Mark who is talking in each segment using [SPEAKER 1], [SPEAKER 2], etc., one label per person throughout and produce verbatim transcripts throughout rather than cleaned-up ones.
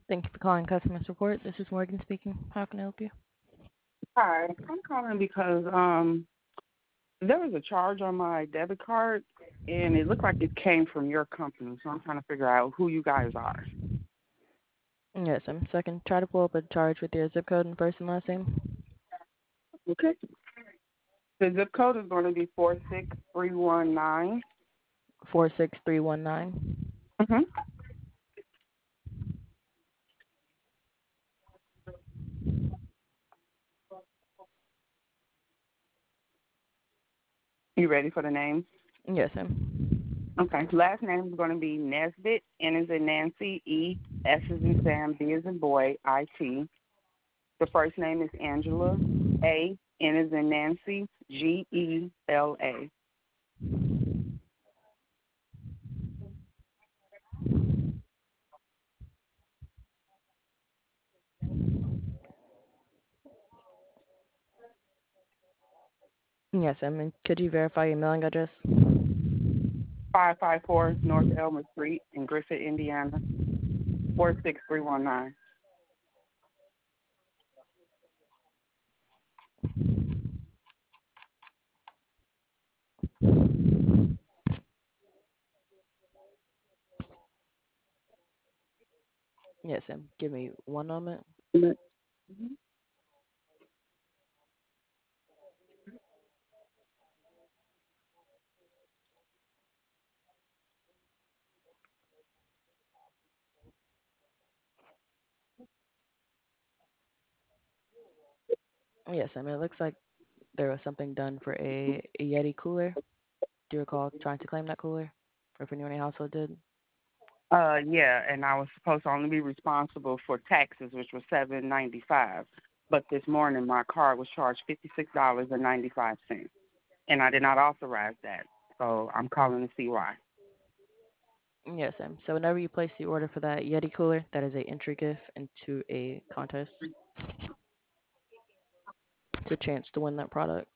[SPEAKER 1] Thank you for calling customer support. This is Morgan speaking. How can I help you?
[SPEAKER 2] Hi, I'm calling because um there was a charge on my debit card and it looked like it came from your company, so I'm trying to figure out who you guys are.
[SPEAKER 1] Yes, I'm second. Try to pull up a charge with your zip code and first and last name.
[SPEAKER 2] Okay. The zip code is going to be four six three one nine.
[SPEAKER 1] Four six three one nine.
[SPEAKER 2] Mhm. You ready for the name?
[SPEAKER 1] Yes, ma'am.
[SPEAKER 2] Okay. Last name is going to be Nesbit. N is in Nancy. E. S is in Sam. B is in boy. I T. The first name is Angela. A. N is in Nancy. G E L A.
[SPEAKER 1] Yes, ma'am. And could you verify your mailing address?
[SPEAKER 2] Five five four North Elmer Street in Griffith, Indiana. Four six three one nine.
[SPEAKER 1] Yes, ma'am. Give me one moment. Yes, ma'am. It looks like there was something done for a, a Yeti cooler. Do you recall trying to claim that cooler? Or if anyone in your household did?
[SPEAKER 2] Uh, yeah, and I was supposed to only be responsible for taxes, which was seven ninety five. But this morning, my card was charged fifty six dollars and ninety five cents, and I did not authorize that. So I'm calling to see why.
[SPEAKER 1] Yes, ma'am. So whenever you place the order for that Yeti cooler, that is a entry gift into a contest. It's a chance to win that product.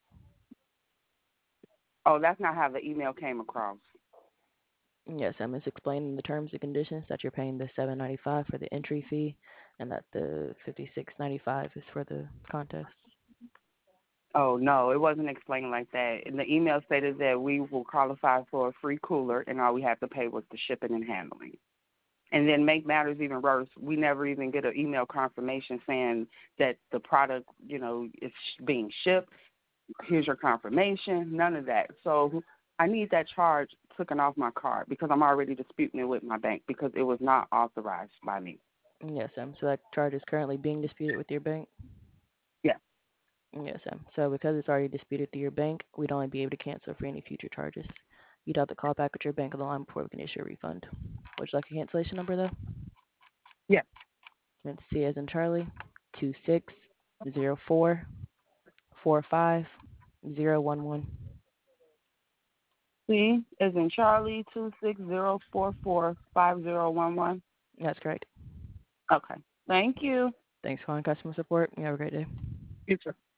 [SPEAKER 2] Oh, that's not how the email came across.
[SPEAKER 1] Yes, I'm just explaining the terms and conditions that you're paying the seven ninety five for the entry fee, and that the fifty six ninety five is for the contest.
[SPEAKER 2] Oh no, it wasn't explained like that. And the email stated that we will qualify for a free cooler, and all we have to pay was the shipping and handling. And then make matters even worse, we never even get an email confirmation saying that the product, you know, is being shipped. Here's your confirmation. None of that. So I need that charge taken off my card because I'm already disputing it with my bank because it was not authorized by me.
[SPEAKER 1] Yes, ma'am. So that charge is currently being disputed with your bank.
[SPEAKER 2] Yeah.
[SPEAKER 1] Yes, ma'am. So because it's already disputed through your bank, we'd only be able to cancel for any future charges. You'd have to call back with your bank on the line before we can issue a refund. Would you like a cancellation number though?
[SPEAKER 2] Yeah.
[SPEAKER 1] It's C as in Charlie, two six zero four four five zero one one.
[SPEAKER 2] C is in Charlie two six zero four four five zero one one.
[SPEAKER 1] That's correct.
[SPEAKER 2] Okay. Thank you.
[SPEAKER 1] Thanks for calling customer support. You have a great day.
[SPEAKER 2] You too.